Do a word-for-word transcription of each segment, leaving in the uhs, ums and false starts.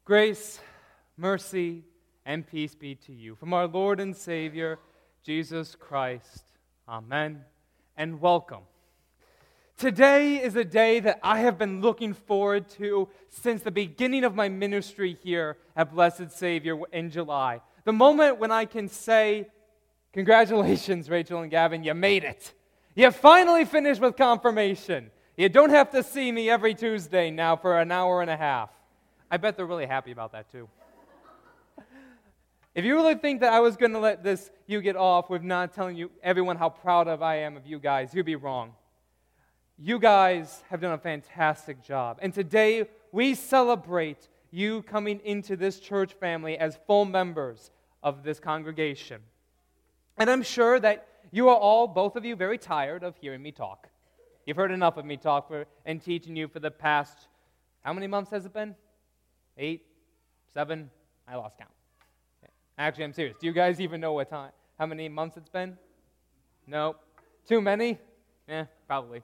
Grace, mercy, and peace be to you from our Lord and Savior, Jesus Christ. Amen. And welcome. Today is a day that I have been looking forward to since the beginning of my ministry here at Blessed Savior in July. The moment when I can say, congratulations, Rachel and Gavin, you made it. You finally finished with confirmation. You don't have to see me every Tuesday now for an hour and a half. I bet they're really happy about that too. If you really think that I was going to let this you get off with not telling you everyone how proud of I am of you guys, you'd be wrong. You guys have done a fantastic job. And today we celebrate you coming into this church family as full members of this congregation. And I'm sure that you are all, both of you, very tired of hearing me talk. You've heard enough of me talk for, and teaching you for the past, how many months has it been? Eight? Seven? I lost count. Actually, I'm serious. Do you guys even know what time, how many months it's been? No. Too many? Eh, probably.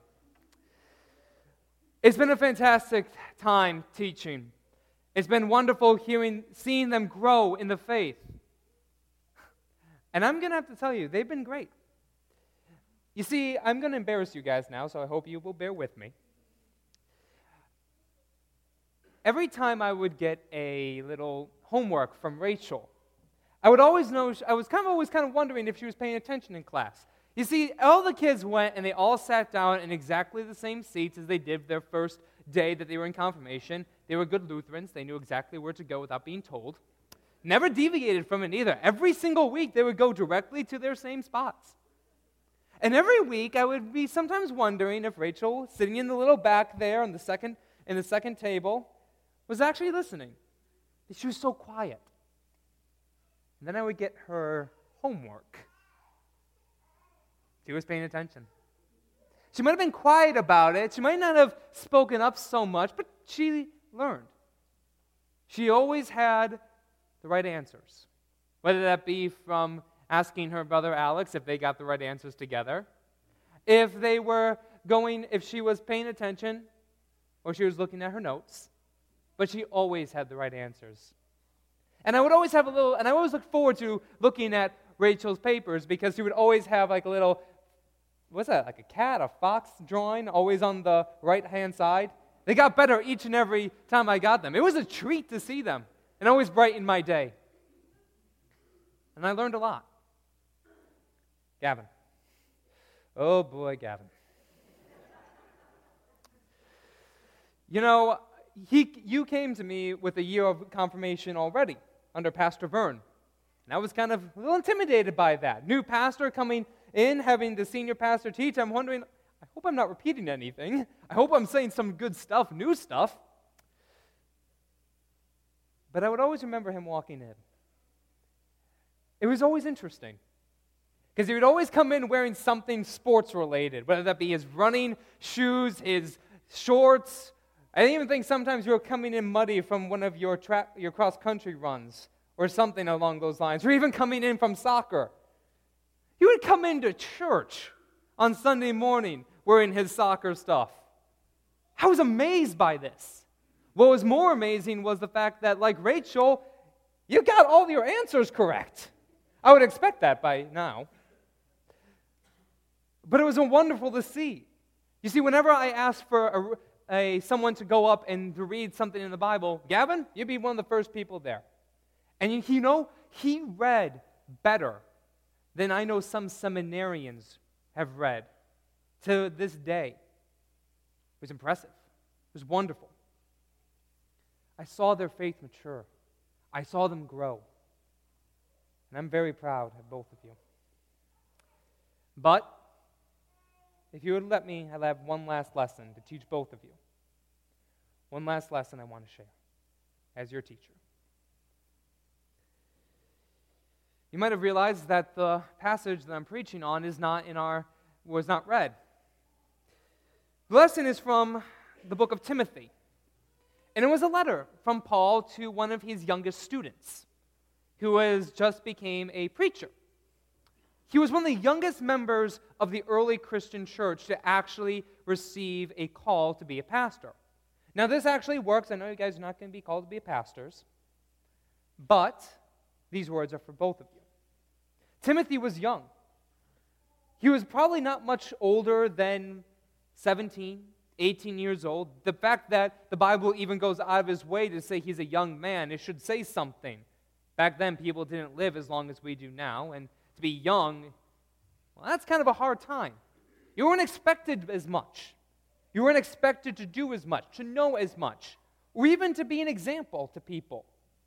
It's been a fantastic time teaching. It's been wonderful hearing, seeing them grow in the faith. And I'm going to have to tell you, they've been great. You see, I'm going to embarrass you guys now, so I hope you will bear with me. Every time I would get a little homework from Rachel, I would always know, I was kind of always kind of wondering if she was paying attention in class. You see, all the kids went and they all sat down in exactly the same seats as they did their first day that they were in confirmation. They were good Lutherans. They knew exactly where to go without being told. Never deviated from it either. Every single week, they would go directly to their same spots. And every week, I would be sometimes wondering if Rachel, sitting in the little back there on the second in the second table, was actually listening. She was so quiet. And then I would get her homework. She was paying attention. She might have been quiet about it. She might not have spoken up so much, but she learned. She always had the right answers, whether that be from asking her brother Alex if they got the right answers together, if they were going, if she was paying attention, or she was looking at her notes, but she always had the right answers. And I would always have a little, and I always look forward to looking at Rachel's papers because she would always have like a little, what's that, like a cat, a fox drawing, always on the right-hand side. They got better each and every time I got them. It was a treat to see them, and always brightened my day. And I learned a lot. Gavin. Oh boy, Gavin. You know, he, you came to me with a year of confirmation already under Pastor Vern. And I was kind of a little intimidated by that. New pastor coming in, having the senior pastor teach. I'm wondering, I hope I'm not repeating anything. I hope I'm saying some good stuff, new stuff. But I would always remember him walking in. It was always interesting. Because he would always come in wearing something sports-related, whether that be his running shoes, his shorts. I even think sometimes you were coming in muddy from one of your tra- your cross-country runs or something along those lines, or even coming in from soccer. He would come into church on Sunday morning wearing his soccer stuff. I was amazed by this. What was more amazing was the fact that, like Rachel, you got all your answers correct. I would expect that by now. But it was wonderful to see. You see, whenever I asked for a, a someone to go up and to read something in the Bible, Gavin, you'd be one of the first people there. And you know, he read better than I know some seminarians have read to this day. It was impressive. It was wonderful. I saw their faith mature. I saw them grow. And I'm very proud of both of you. But if you would let me, I'll have one last lesson to teach both of you. One last lesson I want to share as your teacher. You might have realized that the passage that I'm preaching on is not in our was not read. The lesson is from the book of Timothy. And it was a letter from Paul to one of his youngest students, who has just became a preacher. He was one of the youngest members of the early Christian church to actually receive a call to be a pastor. Now, this actually works. I know you guys are not going to be called to be pastors, but these words are for both of you. Timothy was young. He was probably not much older than seventeen, eighteen years old. The fact that the Bible even goes out of his way to say he's a young man, it should say something. Back then, people didn't live as long as we do now, and to be young, well, that's kind of a hard time. You weren't expected as much. You weren't expected to do as much, to know as much, or even to be an example to people.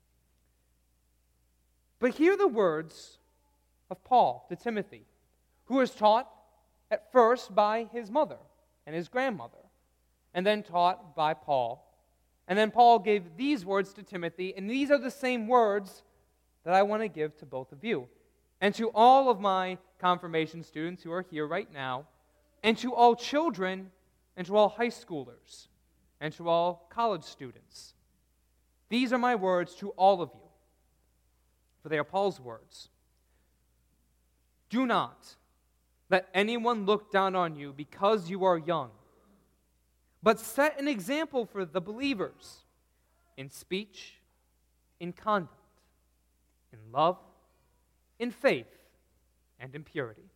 But hear the words of Paul to Timothy, who was taught at first by his mother and his grandmother, and then taught by Paul. And then Paul gave these words to Timothy, and these are the same words that I want to give to both of you, and to all of my confirmation students who are here right now, and to all children, and to all high schoolers, and to all college students. These are my words to all of you, for they are Paul's words. Do not let anyone look down on you because you are young, but set an example for the believers in speech, in conduct, in love, in faith, and in purity.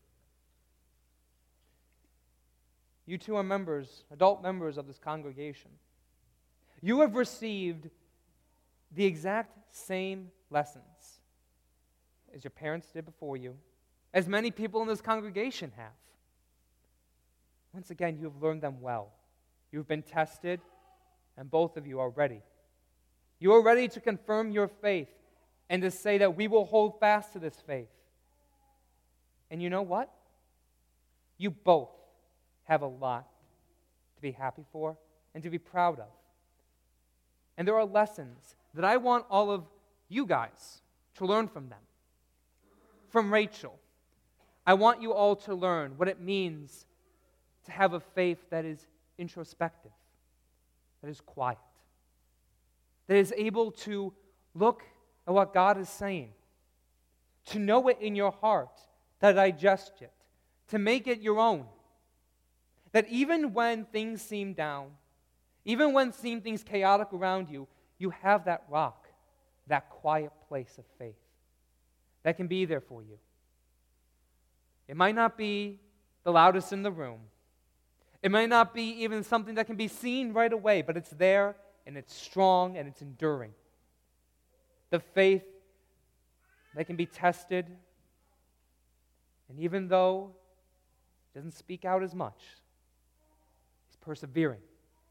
You two are members, adult members of this congregation. You have received the exact same lessons as your parents did before you, as many people in this congregation have. Once again, you have learned them well. You've been tested, and both of you are ready. You are ready to confirm your faith and to say that we will hold fast to this faith. And you know what? You both have a lot to be happy for and to be proud of. And there are lessons that I want all of you guys to learn from them. From Rachel, I want you all to learn what it means to have a faith that is introspective, that is quiet, that is able to look at what God is saying, to know it in your heart, to digest it, to make it your own. That even when things seem down, even when seem things chaotic around you, you have that rock, that quiet place of faith that can be there for you. It might not be the loudest in the room. It might not be even something that can be seen right away, but it's there and it's strong and it's enduring. The faith that can be tested, and even though it doesn't speak out as much, it's persevering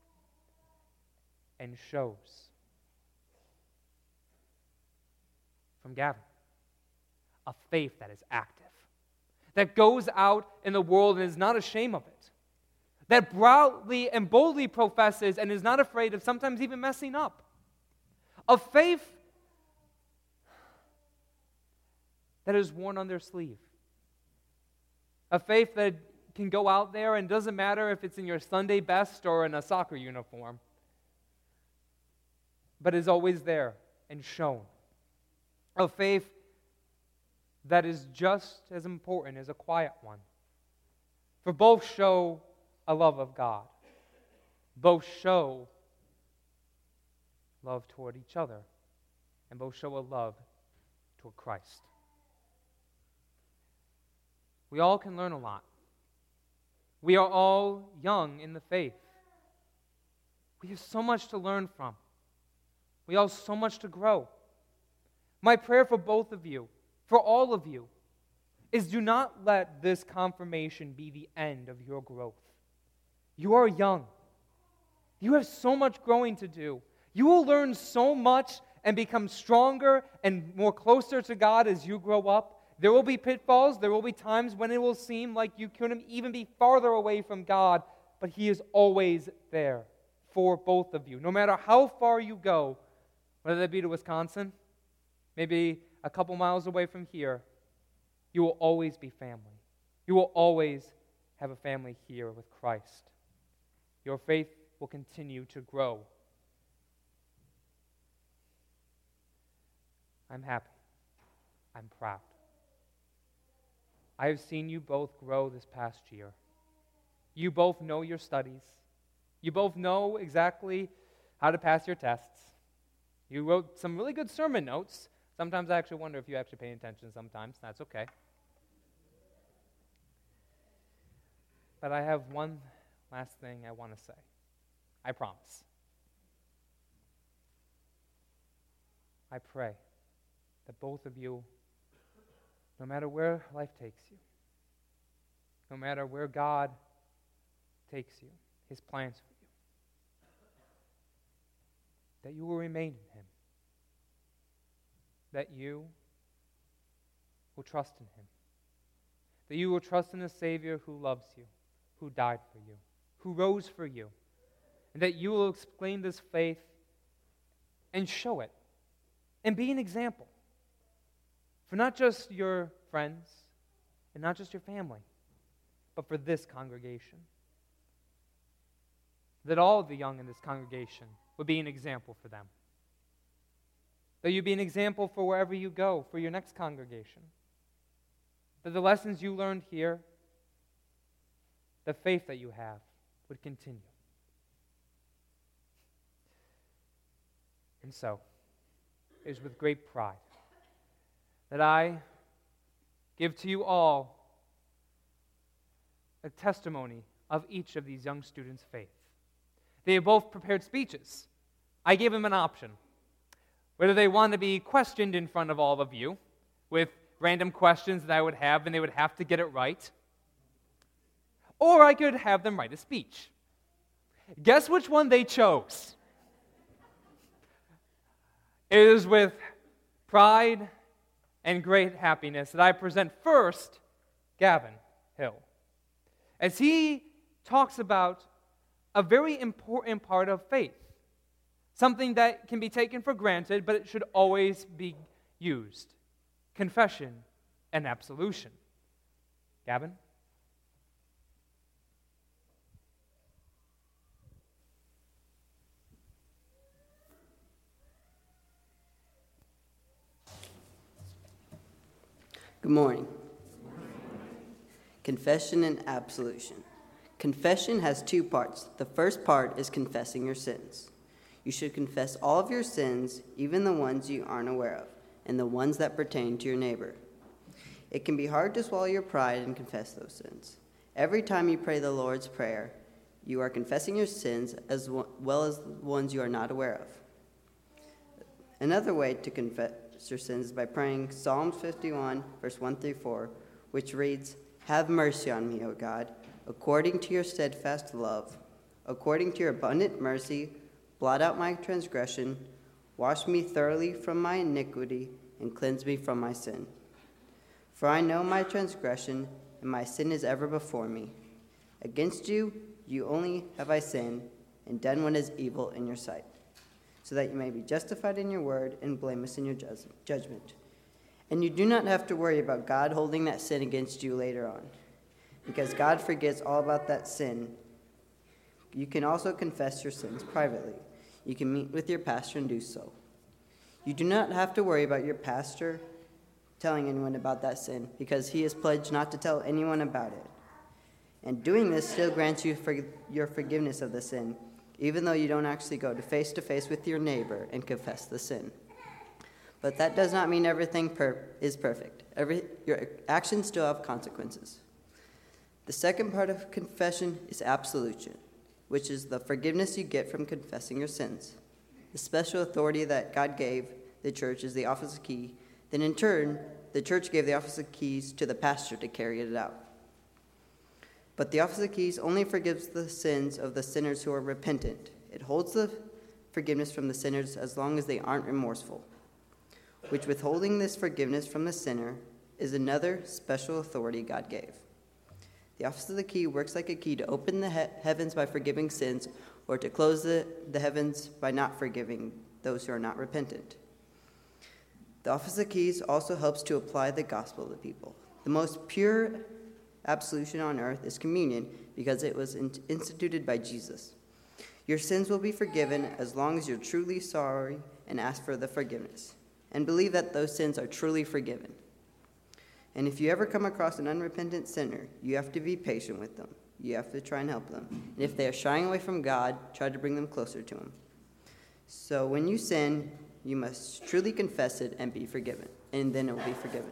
and shows. From Gavin, a faith that is active, that goes out in the world and is not ashamed of it, that proudly and boldly professes and is not afraid of sometimes even messing up, a faith that is worn on their sleeve, a faith that can go out there and doesn't matter if it's in your Sunday best or in a soccer uniform, but is always there and shown. A faith that is just as important as a quiet one. For both show a love of God. Both show love toward each other. And both show a love toward Christ. We all can learn a lot. We are all young in the faith. We have so much to learn from. We all have so much to grow. My prayer for both of you, for all of you, is do not let this confirmation be the end of your growth. You are young. You have so much growing to do. You will learn so much and become stronger and more closer to God as you grow up. There will be pitfalls. There will be times when it will seem like you couldn't even be farther away from God, but He is always there for both of you. No matter how far you go, whether that be to Wisconsin, maybe a couple miles away from here, you will always be family. You will always have a family here with Christ. Your faith will continue to grow. I'm happy. I'm proud. I have seen you both grow this past year. You both know your studies. You both know exactly how to pass your tests. You wrote some really good sermon notes. Sometimes I actually wonder if you actually pay attention sometimes. That's okay. But I have one last thing I want to say. I promise. I pray that both of you, no matter where life takes you, no matter where God takes you, His plans for you, that you will remain in Him, that you will trust in Him, that you will trust in a Savior who loves you, who died for you, who rose for you, and that you will explain this faith and show it and be an example for not just your friends and not just your family, but for this congregation. That all of the young in this congregation would be an example for them. That you be an example for wherever you go, for your next congregation. That the lessons you learned here, the faith that you have, would continue. And so, it is with great pride that I give to you all a testimony of each of these young students' faith. They have both prepared speeches. I gave them an option. Whether they want to be questioned in front of all of you with random questions that I would have and they would have to get it right, or I could have them write a speech. Guess which one they chose? It is with pride and great happiness that I present first Gavin Hill, as he talks about a very important part of faith, something that can be taken for granted, but it should always be used: confession and absolution. Gavin? Good morning. Confession and absolution. Confession has two parts. The first part is confessing your sins. You should confess all of your sins, even the ones you aren't aware of, and the ones that pertain to your neighbor. It can be hard to swallow your pride and confess those sins. Every time you pray the Lord's Prayer, you are confessing your sins as well as the ones you are not aware of. Another way to confess your sins is by praying Psalm fifty-one, verse one through four, which reads, "Have mercy on me, O God, according to your steadfast love. According to your abundant mercy, blot out my transgression, wash me thoroughly from my iniquity, and cleanse me from my sin. For I know my transgression, and my sin is ever before me. Against you, you only have I sinned, and done what is evil in your sight, so that you may be justified in your word and blameless in your judgment. And you do not have to worry about God holding that sin against you later on, because God forgets all about that sin. You can also confess your sins privately. You can meet with your pastor and do so. You do not have to worry about your pastor telling anyone about that sin, because he has pledged not to tell anyone about it. And doing this still grants you for your forgiveness of the sin, even though you don't actually go to face-to-face with your neighbor and confess the sin. But that does not mean everything per- is perfect. Every, your actions still have consequences. The second part of confession is absolution, which is the forgiveness you get from confessing your sins. The special authority that God gave the church is the office of key. Then in turn, the church gave the office of keys to the pastor to carry it out. But the office of keys only forgives the sins of the sinners who are repentant. It holds the forgiveness from the sinners as long as they aren't remorseful, which withholding this forgiveness from the sinner is another special authority God gave. The office of the key works like a key to open the he- heavens by forgiving sins, or to close the, the heavens by not forgiving those who are not repentant. The office of keys also helps to apply the gospel to people. The most pure absolution on earth is communion, because it was in- instituted by Jesus. Your sins will be forgiven as long as you're truly sorry and ask for the forgiveness, and believe that those sins are truly forgiven. And if you ever come across an unrepentant sinner, you have to be patient with them. You have to try and help them. And if they are shying away from God, try to bring them closer to Him. So when you sin, you must truly confess it and be forgiven, and then it will be forgiven.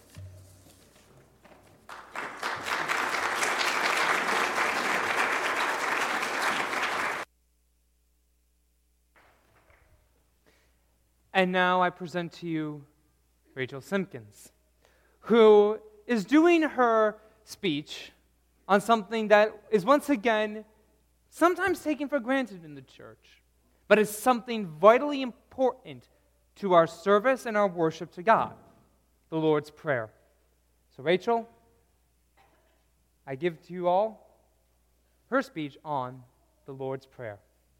And now I present to you Rachel Simpkins, who is doing her speech on something that is once again sometimes taken for granted in the church, but is something vitally important to our service and our worship to God, the Lord's Prayer. So Rachel, I give to you all her speech on the Lord's Prayer.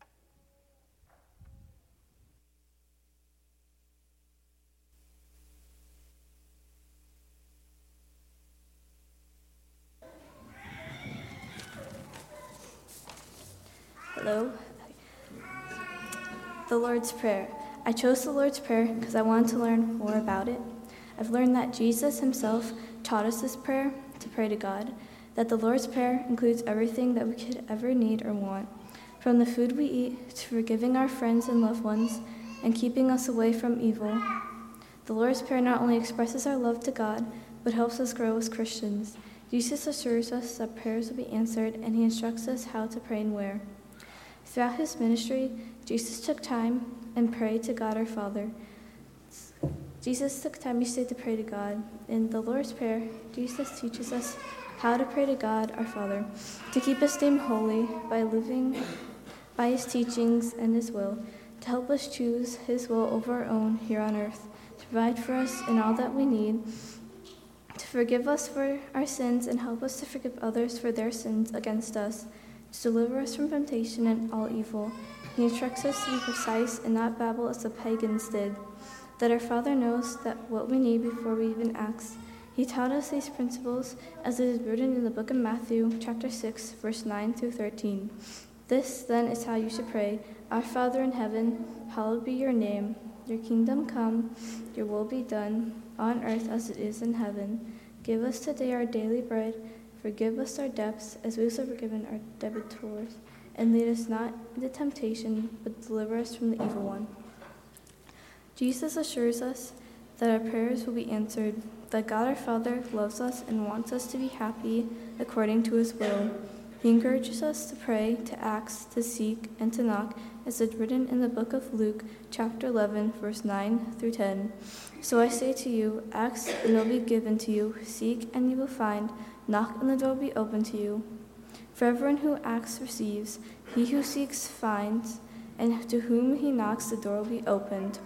Hello. The Lord's Prayer. I chose the Lord's Prayer because I wanted to learn more about it. I've learned that Jesus himself taught us this prayer to pray to God, that the Lord's Prayer includes everything that we could ever need or want, from the food we eat to forgiving our friends and loved ones and keeping us away from evil. The Lord's Prayer not only expresses our love to God, but helps us grow as Christians. Jesus assures us that prayers will be answered, and he instructs us how to pray and where. Throughout his ministry, Jesus took time and prayed to God our Father. Jesus took time each day to pray to God. In the Lord's Prayer, Jesus teaches us how to pray to God our Father, to keep his name holy by living by his teachings and his will, to help us choose his will over our own here on earth, to provide for us in all that we need, to forgive us for our sins and help us to forgive others for their sins against us, to deliver us from temptation and all evil. He instructs us to be precise and not babble as the pagans did, that our Father knows that what we need before we even ask. He taught us these principles as it is written in the book of Matthew, chapter six, verse nine through thirteen. This, then, is how you should pray. Our Father in heaven, hallowed be your name. Your kingdom come, your will be done, on earth as it is in heaven. Give us today our daily bread. Forgive us our debts, as we also have forgiven our debtors. And lead us not into temptation, but deliver us from the evil one. Jesus assures us that our prayers will be answered, that God our Father loves us and wants us to be happy according to his will. He encourages us to pray, to ask, to seek, and to knock, as it's written in the book of Luke, chapter eleven, verse nine through ten. So I say to you, ask, and it will be given to you. Seek, and you will find. Knock, and the door will be opened to you. For everyone who asks receives, he who seeks finds, and to whom he knocks the door will be opened.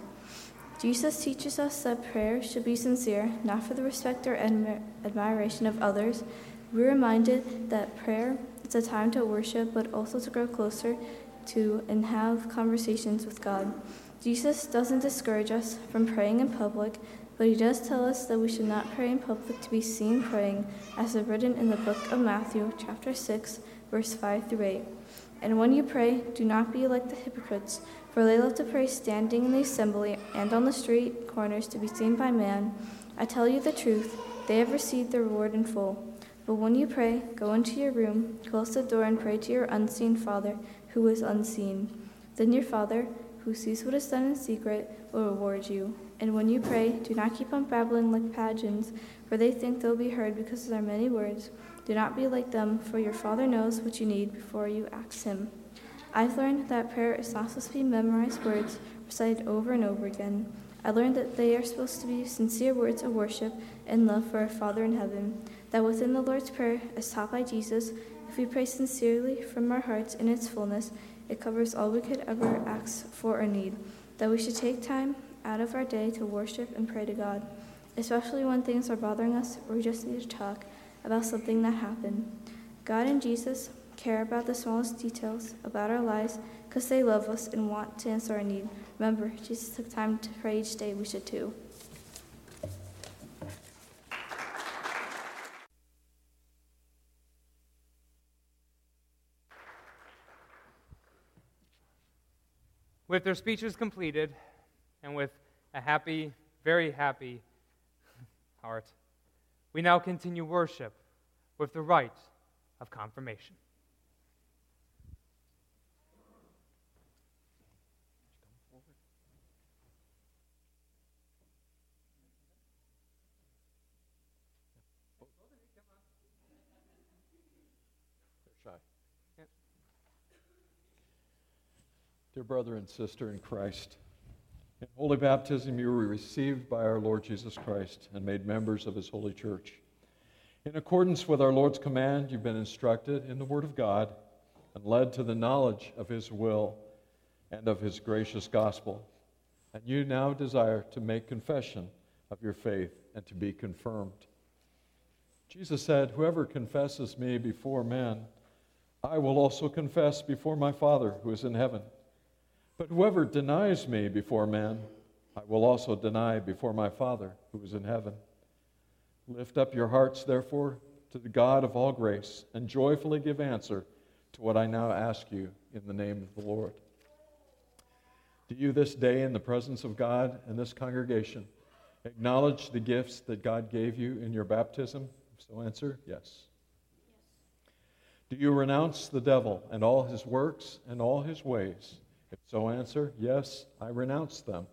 Jesus teaches us that prayer should be sincere, not for the respect or admi- admiration of others. We're reminded that prayer is a time to worship, but also to grow closer to and have conversations with God. Jesus doesn't discourage us from praying in public, but he does tell us that we should not pray in public to be seen praying, as is written in the book of Matthew, chapter six, verse five through eight. And when you pray, do not be like the hypocrites, for they love to pray standing in the assembly and on the street corners to be seen by man. I tell you the truth, they have received their reward in full. But when you pray, go into your room, close the door, and pray to your unseen Father, who is unseen. Then your Father, who sees what is done in secret, will reward you. And when you pray, do not keep on babbling like pagans, for they think they'll be heard because of their many words. Do not be like them, for your Father knows what you need before you ask him. I've learned that prayer is not supposed to be memorized words recited over and over again. I learned that they are supposed to be sincere words of worship and love for our Father in heaven, that within the Lord's Prayer, as taught by Jesus, if we pray sincerely from our hearts in its fullness, it covers all we could ever ask for or need, that we should take time out of our day to worship and pray to God, especially when things are bothering us or we just need to talk about something that happened. God and Jesus care about the smallest details about our lives because they love us and want to answer our need. Remember, Jesus took time to pray each day. We should too. With their speeches completed, and with a happy, very happy heart, we now continue worship with the rite of confirmation. Dear brother and sister in Christ, in holy baptism you were received by our Lord Jesus Christ and made members of his holy church. In accordance with our Lord's command, you've been instructed in the Word of God and led to the knowledge of his will and of his gracious gospel. And you now desire to make confession of your faith and to be confirmed. Jesus said, "Whoever confesses me before men, I will also confess before my Father who is in heaven. But whoever denies me before men, I will also deny before my Father who is in heaven. Lift up your hearts, therefore, to the God of all grace, and joyfully give answer to what I now ask you in the name of the Lord." Do you this day, in the presence of God and this congregation, acknowledge the gifts that God gave you in your baptism? If so, answer yes. Do you renounce the devil and all his works and all his ways? If so, answer, yes, I renounce them.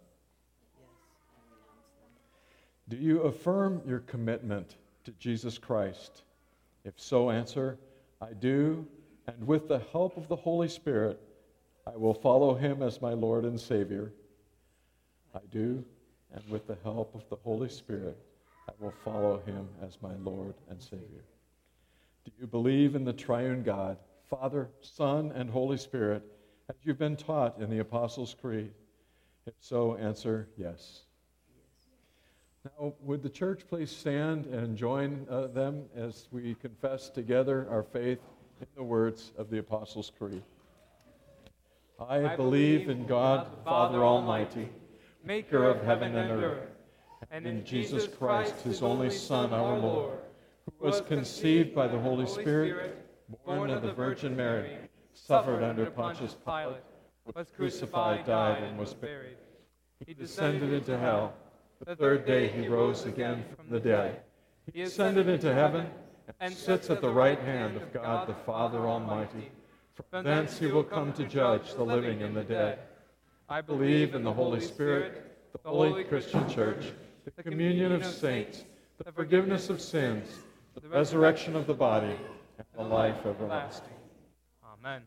Do you affirm your commitment to Jesus Christ? If so, answer, I do, and with the help of the Holy Spirit, I will follow him as my Lord and Savior. I do, and with the help of the Holy Spirit, I will follow him as my Lord and Savior. Do you believe in the triune God, Father, Son, and Holy Spirit, as you've been taught in the Apostles' Creed? If so, answer yes. Now, would the church please stand and join uh, them as we confess together our faith in the words of the Apostles' Creed? I, I believe in God, God Father Almighty, maker of heaven and earth, and in Jesus Christ, his only Son, our Lord, who was conceived by the Holy Spirit, born of the Virgin Mary, suffered under Pontius Pilate, was crucified, died, and was buried. He descended into hell. The third day he rose again from the dead. He ascended into heaven and sits at the right hand of God the Father Almighty. From thence he will come to judge the living and the dead. I believe in the Holy Spirit, the holy Christian church, the communion of saints, the forgiveness of sins, the resurrection of the body, and the life everlasting. Amen.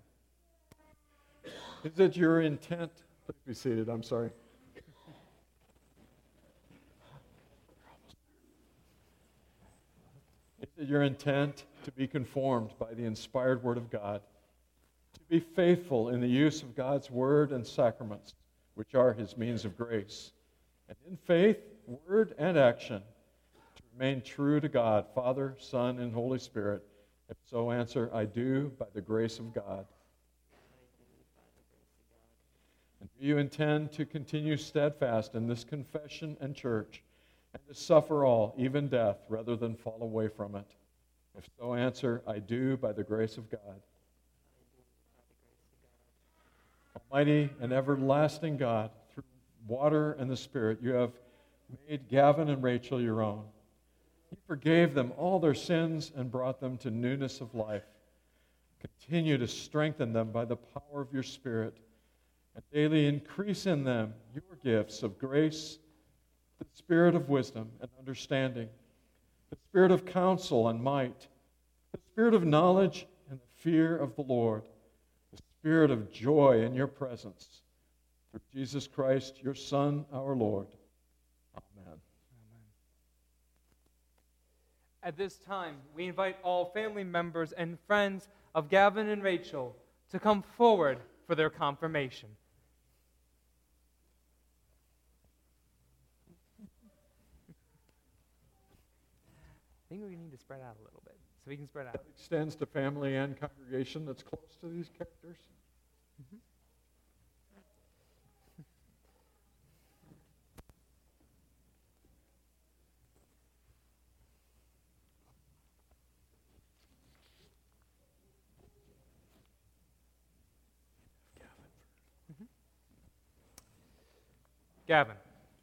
Is it your intent? Please be seated, I'm sorry. Is it your intent to be conformed by the inspired Word of God, to be faithful in the use of God's Word and sacraments, which are his means of grace, and in faith, word, and action, to remain true to God, Father, Son, and Holy Spirit? If so, answer, I do, by the grace of God. And do you intend to continue steadfast in this confession and church, and to suffer all, even death, rather than fall away from it? If so, answer, I do, by the grace of God. Almighty and everlasting God, through water and the Spirit, you have made Gavin and Rachel your own. You forgave them all their sins and brought them to newness of life. Continue to strengthen them by the power of your Spirit, and daily increase in them your gifts of grace, the spirit of wisdom and understanding, the spirit of counsel and might, the spirit of knowledge and the fear of the Lord, the spirit of joy in your presence. Through Jesus Christ, your Son, our Lord. Amen. Amen. At this time, we invite all family members and friends of Gavin and Rachel to come forward for their confirmation. I think we need to spread out a little bit, so we can spread out. That extends to family and congregation that's close to these characters. Mm-hmm. Mm-hmm. Gavin.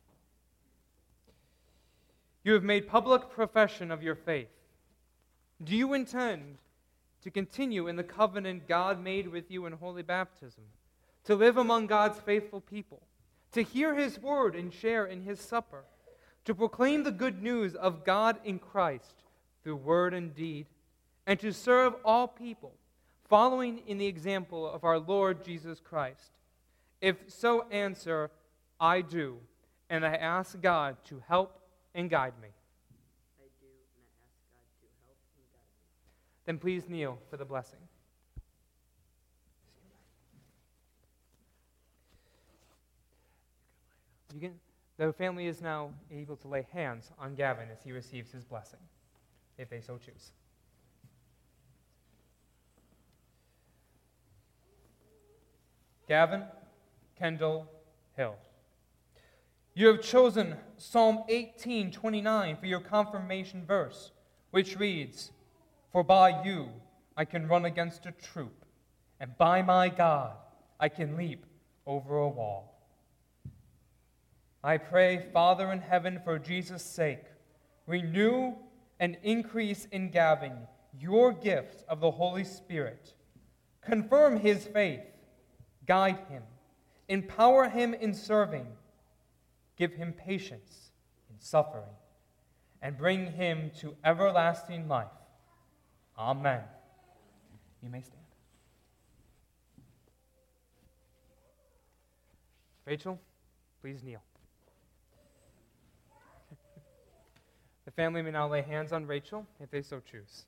You have made public profession of your faith. Do you intend to continue in the covenant God made with you in holy baptism, to live among God's faithful people, to hear his word and share in his supper, to proclaim the good news of God in Christ through word and deed, and to serve all people, following in the example of our Lord Jesus Christ, If so, answer, I do, and I ask God to help and guide me. I do, and I ask God to help and guide me. Then please kneel for the blessing. You can, the family is now able to lay hands on Gavin as he receives his blessing, if they so choose. Gavin Kendall Hill. You have chosen Psalm eighteen twenty-nine for your confirmation verse, which reads, "For by you I can run against a troop, and by my God I can leap over a wall." I pray, Father in heaven, for Jesus' sake, renew and increase in Gavin your gift of the Holy Spirit. Confirm his faith, guide him, empower him in serving, give him patience in suffering, and bring him to everlasting life. Amen. You may stand. Rachel, please kneel. The family may now lay hands on Rachel if they so choose.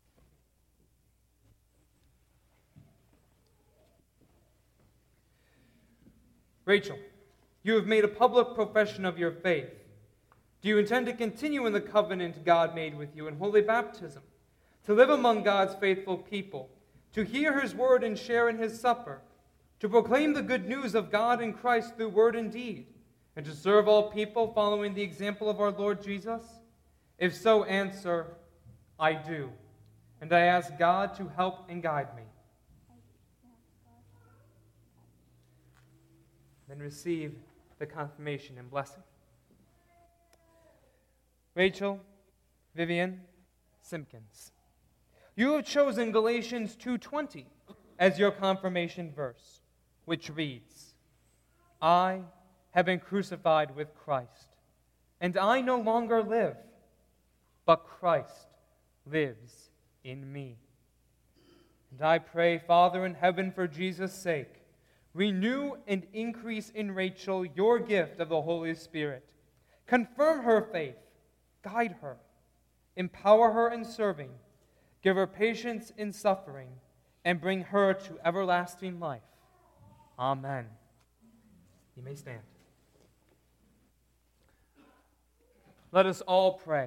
Rachel, you have made a public profession of your faith. Do you intend to continue in the covenant God made with you in holy baptism, to live among God's faithful people, to hear his word and share in his supper, to proclaim the good news of God in Christ through word and deed, and to serve all people following the example of our Lord Jesus? If so, answer, I do, and I ask God to help and guide me. Then receive the confirmation and blessing. Rachel Vivian Simpkins. You have chosen Galatians two twenty as your confirmation verse, which reads, I have been crucified with Christ, and I no longer live, but Christ lives in me. And I pray, Father in heaven, for Jesus' sake, renew and increase in Rachel your gift of the Holy Spirit. Confirm her faith, guide her, empower her in serving, give her patience in suffering, and bring her to everlasting life. Amen. You may stand. Let us all pray.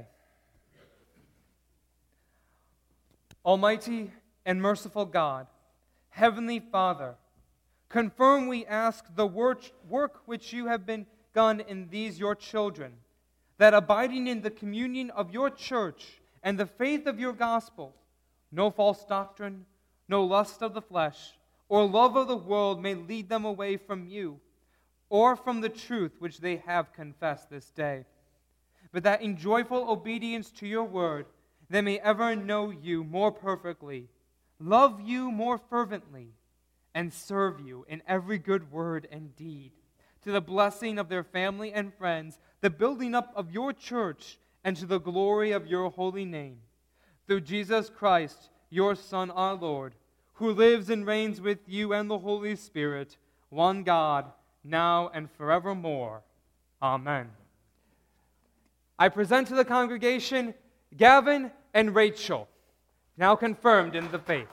Almighty and merciful God, Heavenly Father, confirm, we ask, the work which you have begun in these your children, that abiding in the communion of your church and the faith of your gospel, no false doctrine, no lust of the flesh, or love of the world may lead them away from you, or from the truth which they have confessed this day, but that in joyful obedience to your word, they may ever know you more perfectly, love you more fervently, and serve you in every good word and deed, to the blessing of their family and friends, the building up of your church, and to the glory of your holy name. Through Jesus Christ, your Son, our Lord, who lives and reigns with you and the Holy Spirit, one God, now and forevermore. Amen. I present to the congregation Gavin and Rachel, now confirmed in the faith.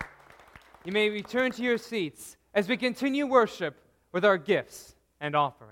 You may return to your seats as we continue worship with our gifts and offerings.